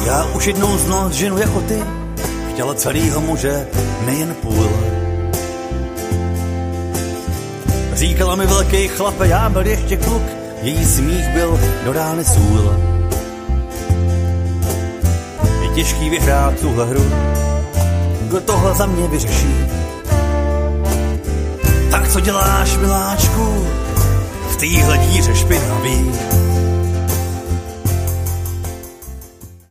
Já už jednou znal ženu jako ty, chtěla celýho muže, nejen půl. Říkala mi velký chlape, já byl ještě kluk, její smích byl do rány sůl. Je těžký vyhrát tuhle hru, kdo tohle za mě vyřeší. Tak co děláš, miláčku, v téhle díře špinavý?